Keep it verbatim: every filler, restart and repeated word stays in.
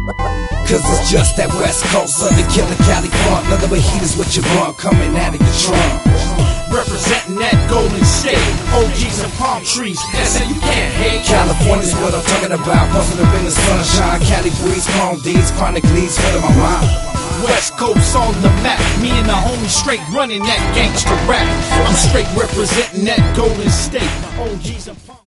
Cause it's just that West Coast of the killer Cali funk. Nothing but heat is what you want, coming out of your trunk. Representing that Golden State, O Gs and palm trees, that's how you can't hate. California's what I'm talking about, posted up in the sunshine. Cali breeze, palm D's, chronic leads, filling my mind. West Coast on the map, me and the homies straight running that gangster rap. I'm straight representing that Golden State, O Gs and palm